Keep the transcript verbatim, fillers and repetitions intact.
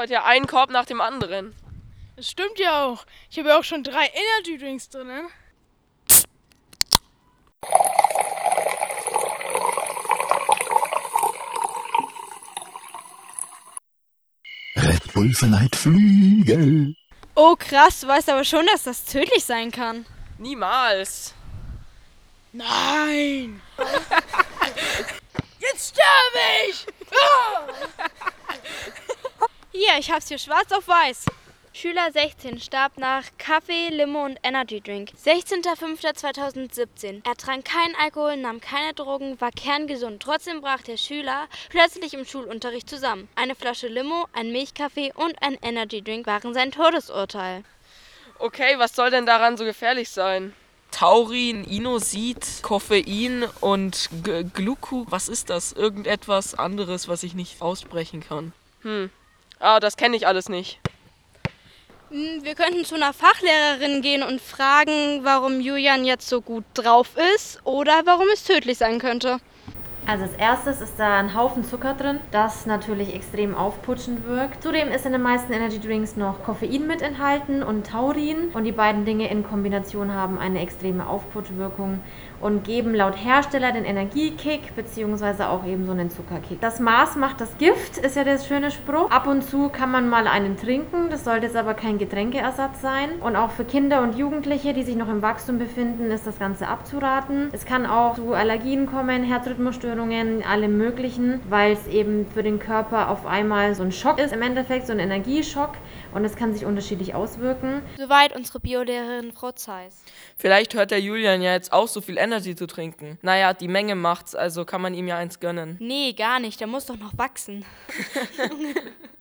heute ja einen Korb nach dem anderen. Das stimmt ja auch. Ich habe ja auch schon drei Energy Drinks drinnen. Red Bull verleiht Flügel. Oh krass, du weißt aber schon, dass das tödlich sein kann. Niemals. Nein! Jetzt sterbe ich! Hier, ich hab's hier schwarz auf weiß. Schüler sechzehn starb nach Kaffee, Limo und Energy Drink. sechzehnter fünfter zweitausendsiebzehn. Er trank keinen Alkohol, nahm keine Drogen, war kerngesund. Trotzdem brach der Schüler plötzlich im Schulunterricht zusammen. Eine Flasche Limo, ein Milchkaffee und ein Energy Drink waren sein Todesurteil. Okay, was soll denn daran so gefährlich sein? Taurin, Inosid, Koffein und G- Glucu. Was ist das? Irgendetwas anderes, was ich nicht aussprechen kann. Hm, ah, das kenne ich alles nicht. Wir könnten zu einer Fachlehrerin gehen und fragen, warum Julian jetzt so gut drauf ist oder warum es tödlich sein könnte. Also als erstes ist da ein Haufen Zucker drin, das natürlich extrem aufputschend wirkt. Zudem ist in den meisten Energy Drinks noch Koffein mit enthalten und Taurin. Und die beiden Dinge in Kombination haben eine extreme Aufputschwirkung und geben laut Hersteller den Energiekick bzw. auch eben so einen Zuckerkick. Das Maß macht das Gift, ist ja der schöne Spruch. Ab und zu kann man mal einen trinken, das sollte jetzt aber kein Getränkeersatz sein. Und auch für Kinder und Jugendliche, die sich noch im Wachstum befinden, ist das Ganze abzuraten. Es kann auch zu Allergien kommen, Herzrhythmusstörungen, alle möglichen, weil es eben für den Körper auf einmal so ein Schock ist, im Endeffekt so ein Energieschock, und es kann sich unterschiedlich auswirken. Soweit unsere Biolehrerin Frau Zeiss. Vielleicht hört der Julian ja jetzt auch so viel Energy zu trinken. Naja, die Menge macht's, also kann man ihm ja eins gönnen. Nee, gar nicht, der muss doch noch wachsen.